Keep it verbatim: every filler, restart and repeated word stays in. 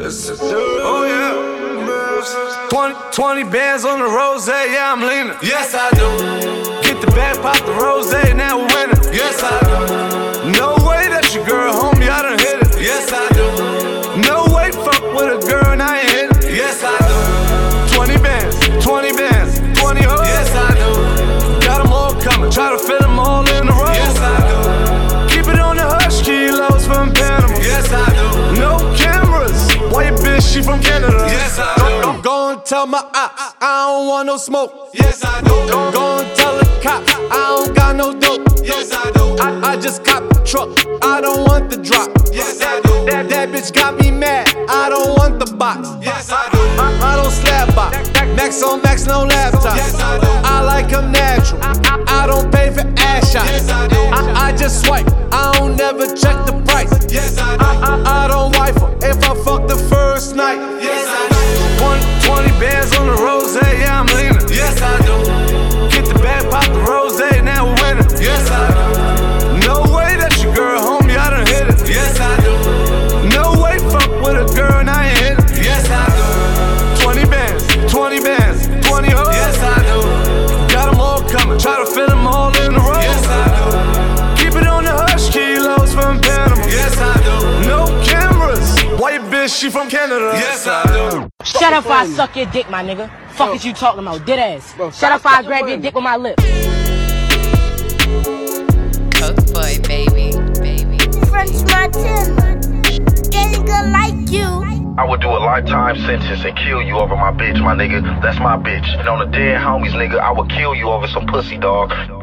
Listen, oh yeah. twenty, twenty bands on the rose, yeah, I'm leaning. Yes, I do. Get the bag, pop the rose, now we're winning. Yes, I do. No way that's your girl, homie, I done hit it. Yes, I do. No way, fuck with a girl and I ain't hit it. Yes, I do. twenty bands, twenty bands, twenty hoes. Yes, I do. Got them all coming, try to fit them all in a row. Yes, I do. Keep it on the hush, kilos from Panama. Yes, I do. No cameras, why your bitch, she from Canada. Yes, I do. Go and tell my ops, I don't want no smoke. Yes, I do. Go and tell the cops, I don't got no dope. Yes, I do. I, I just cop the truck, I don't want the drop. Yes, I do. That, that bitch got me mad, I don't want the box. Yes, I do. I, I don't slap box, max on max, no laptop. Yes, I do. I like them natural, I, I don't pay for ass shots. Yes, I do. I, I just swipe, I don't never check the price. Yes, I do. I, I, I don't wife her if I fuck the first night. Yes, I do. twenty bands on the rose, yeah, I'm leaning. Yes, I do. Get the bag, pop the rose, now we're winning. Yes, I do. No way that's your girl, homie, I done hit it. Yes, I do. No way, fuck with a girl and I ain't hit it. Yes, I do. twenty bands, twenty bands, twenty hoes. Yes, I do. Got them all coming, try to fit them all in a row. Yes, I do. Keep it on the hush, kilos from Panama. Yes, I do. No cameras, why your bitch, she from Canada. Yes, I do. Shut up, I suck your dick, my nigga. Fuck is you talking about, dead ass. Bro, Shut up, I grab your dick with my lip. Coke boy, baby, baby. French Martin, getting good like you. I would do a lifetime sentence and kill you over my bitch, my nigga. That's my bitch. And on the dead homies, nigga, I would kill you over some pussy, dog.